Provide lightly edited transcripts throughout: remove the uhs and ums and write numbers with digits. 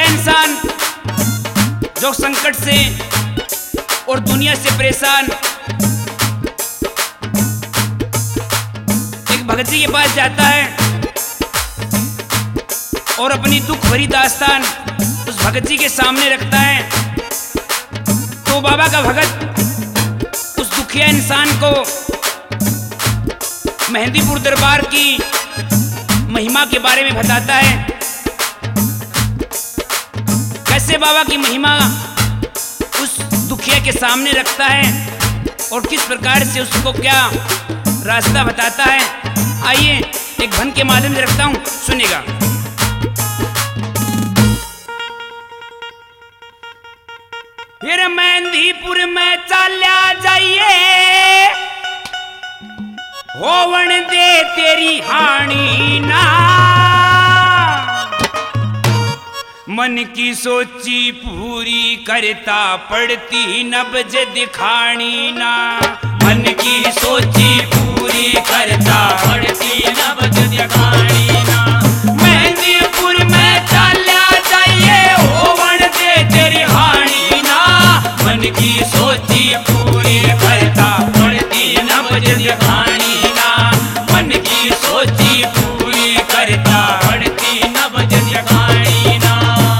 दुखिया इंसान जो संकट से और दुनिया से परेशान एक भगत जी के पास जाता है और अपनी दुख भरी दास्तान उस भगत जी के सामने रखता है। तो बाबा का भगत उस दुखिया इंसान को मेहंदीपुर दरबार की महिमा के बारे में बताता है। कैसे बाबा की महिमा उस दुखिया के सामने रखता है और किस प्रकार से उसको क्या रास्ता बताता है। आइए एक भन के माध्यम से रखता हूं, सुनिएगा। फिर मेहंदीपुर में चल्या जाइए, होवन दे तेरी हानि ना, मन की सोची पूरी करता पड़ती नब्ज दिखानी ना, मन की सोची पूरी करता पड़ती नब्ज दिखानी ना। मेहंदीपुर में चल्या जाइए, होवन दे तेरी हानि ना, मन की सोची पूरी करता पड़ती नब्ज दिखानी ना, मन की सोची पूरी करता पड़ती नब्ज दिखानी ना।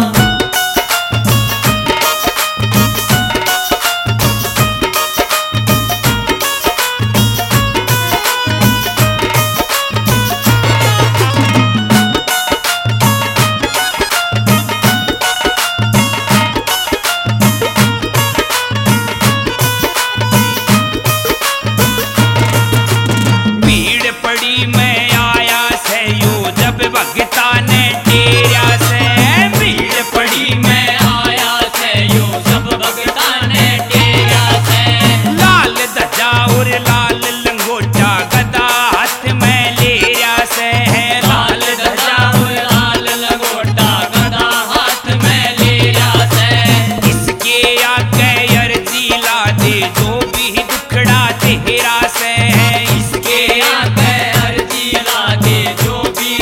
भगता ने तेरा से भीड़ पड़ी में आया से यो सब भगता ने तेरा से। लाल ध्वजा और लाल लंगोटा गदा हाथ में ले रहा से, लाल ध्वजा और लाल लंगोटा गदा हाथ में ले रहा से। इसके आगे अर्जी ला दे जो भी दुखड़ा तेरा से, इसके आगे अर्जी ला दे जो भी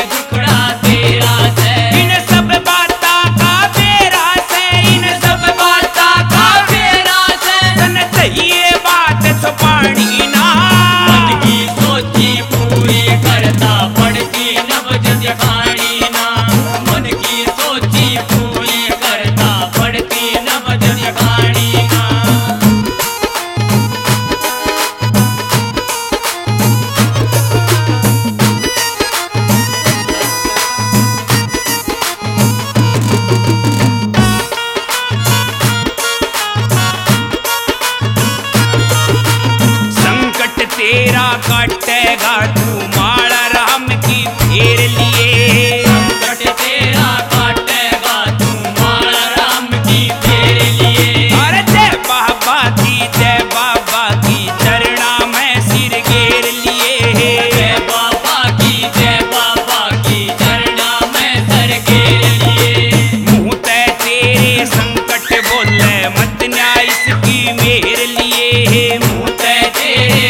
तेरा काटेगा तू माला राम की फेर लिए, संकट तेरा काटेगा तू माला राम की फेर लिए। अरे जय बाबा की चरणा में सिर घेर लिए, जय बाबा की चरणा में सर घेर लिए। मुँह ते तेरे संकट बोले मत न्याय इसकी मेर लिए, मुँह ते तेरे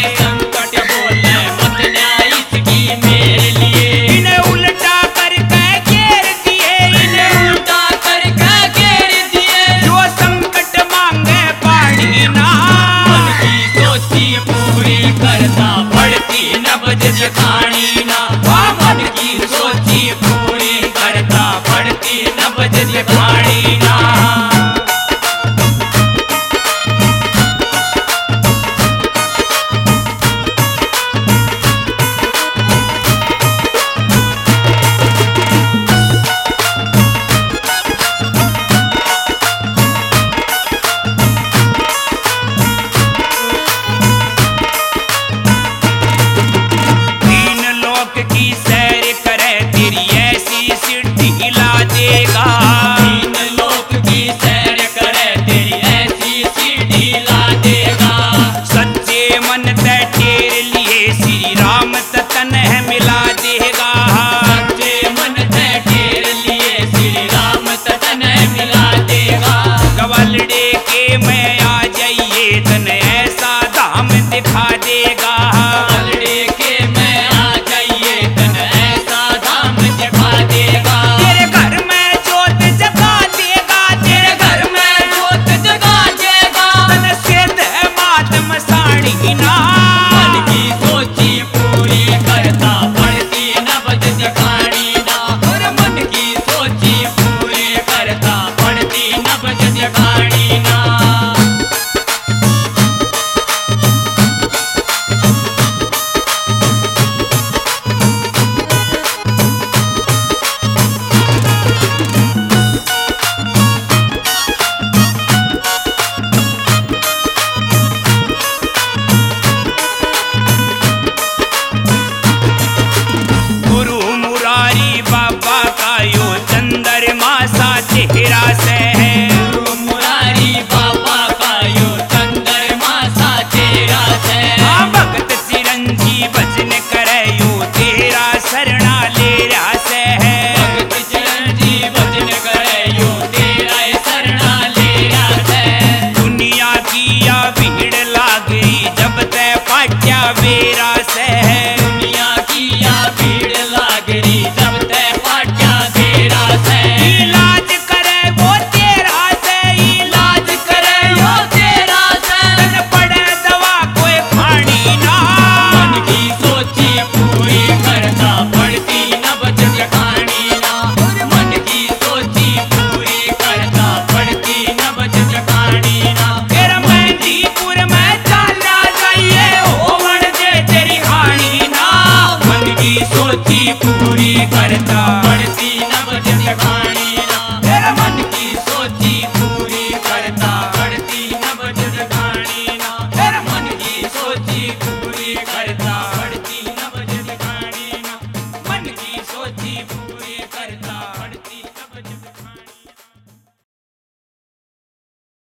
करता पड़ती नब्ज दिखानी ना, मन की सोची पूरी करता पड़ती नब्ज दिखानी ना। की सैर करे तेरी ऐसी सिद्धि हिला देगा, तीन लोक से